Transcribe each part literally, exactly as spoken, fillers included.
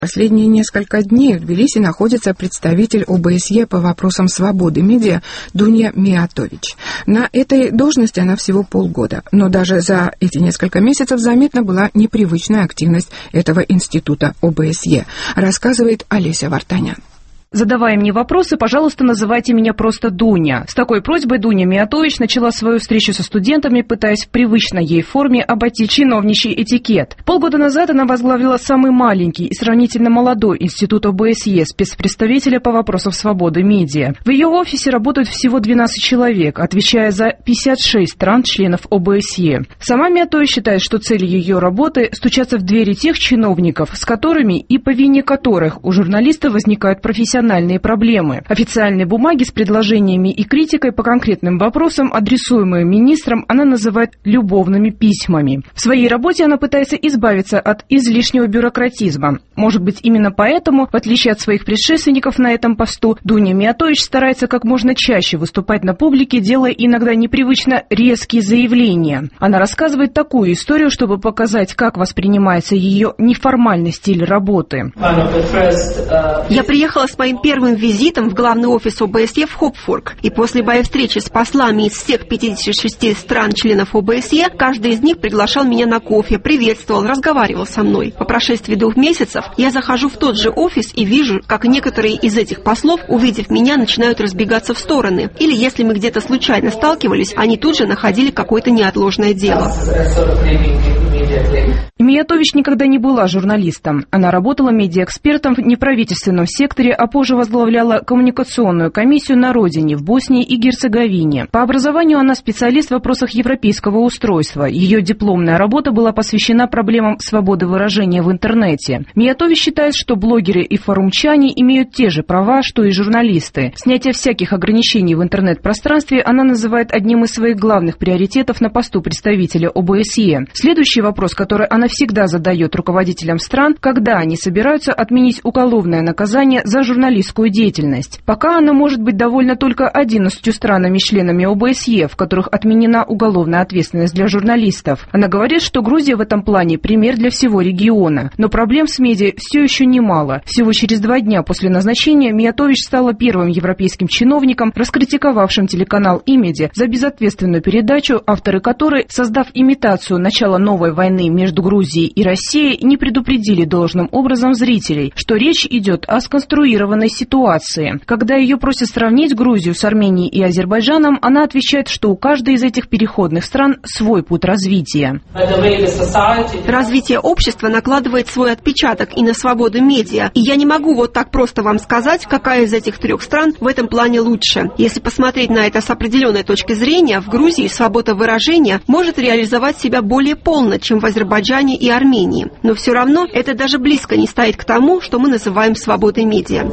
Последние несколько дней в Тбилиси находится представитель ОБСЕ по вопросам свободы медиа Дуня Миятович. На этой должности она всего полгода, но даже за эти несколько месяцев заметна была непривычная активность этого института ОБСЕ, рассказывает Олеся Вартанян. Задавая мне вопросы, пожалуйста, называйте меня просто Дуня. С такой просьбой Дуня Миятович начала свою встречу со студентами, пытаясь в привычной ей форме обойти чиновничий этикет. Полгода назад она возглавила самый маленький и сравнительно молодой институт ОБСЕ, спецпредставителя по вопросам свободы медиа. В ее офисе работают всего двенадцать человек, отвечая за пятьдесят шесть стран-членов ОБСЕ. Сама Миятович считает, что целью ее работы – стучаться в двери тех чиновников, с которыми и по вине которых у журналистов возникают профессиональные проблемы. Официальные бумаги с предложениями и критикой по конкретным вопросам, адресуемые министрам, она называет любовными письмами. В своей работе она пытается избавиться от излишнего бюрократизма. Может быть, именно поэтому, в отличие от своих предшественников на этом посту, Дуня Миятович старается как можно чаще выступать на публике, делая иногда непривычно резкие заявления. Она рассказывает такую историю, чтобы показать, как воспринимается ее неформальный стиль работы. Я приехала с моим первым визитом в главный офис ОБСЕ в Хопфорг. И после моей встречи с послами из всех пятидесяти шести стран-членов ОБСЕ, каждый из них приглашал меня на кофе, приветствовал, разговаривал со мной. По прошествии двух месяцев я захожу в тот же офис и вижу, как некоторые из этих послов, увидев меня, начинают разбегаться в стороны. Или если мы где-то случайно сталкивались, они тут же находили какое-то неотложное дело. Миятович никогда не была журналистом. Она работала медиаэкспертом в неправительственном секторе, а позже возглавляла коммуникационную комиссию на родине в Боснии и Герцеговине. По образованию она специалист в вопросах европейского устройства. Ее дипломная работа была посвящена проблемам свободы выражения в интернете. Миятович считает, что блогеры и форумчане имеют те же права, что и журналисты. Снятие всяких ограничений в интернет-пространстве она называет одним из своих главных приоритетов на посту представителя ОБСЕ. Следующий вопрос, который она всегда задает руководителям стран, когда они собираются отменить уголовное наказание за журналистскую деятельность. Пока она может быть довольна только одиннадцатью странами-членами ОБСЕ, в которых отменена уголовная ответственность для журналистов. Она говорит, что Грузия в этом плане пример для всего региона. Но проблем с медиа все еще немало. Всего через два дня после назначения Миятович стала первым европейским чиновником, раскритиковавшим телеканал «Имеди» за безответственную передачу, авторы которой, создав имитацию начала новой войны между Грузией и Россией, не предупредили должным образом зрителей, что речь идет о сконструированной ситуации. Когда ее просят сравнить Грузию с Арменией и Азербайджаном, она отвечает, что у каждой из этих переходных стран свой путь развития. Развитие общества накладывает свой отпечаток и на свободу медиа. И я не могу вот так просто вам сказать, какая из этих трех стран в этом плане лучше. Если посмотреть на это с определенной точки зрения, в Грузии свобода выражения может реализовать себя более полно, чем в Азербайджане и Армении. Но все равно это даже близко не стоит к тому, что мы называем свободой медиа.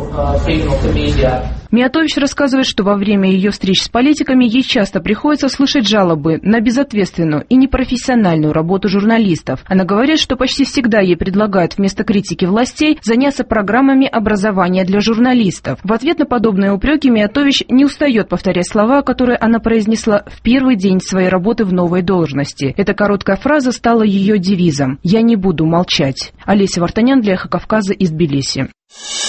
Миятович рассказывает, что во время ее встреч с политиками ей часто приходится слышать жалобы на безответственную и непрофессиональную работу журналистов. Она говорит, что почти всегда ей предлагают вместо критики властей заняться программами образования для журналистов. В ответ на подобные упреки Миятович не устает повторять слова, которые она произнесла в первый день своей работы в новой должности. Эта короткая фраза стала ее девизом: «Я не буду молчать». Олеся Вартанян для «Эхо Кавказа» из Тбилиси.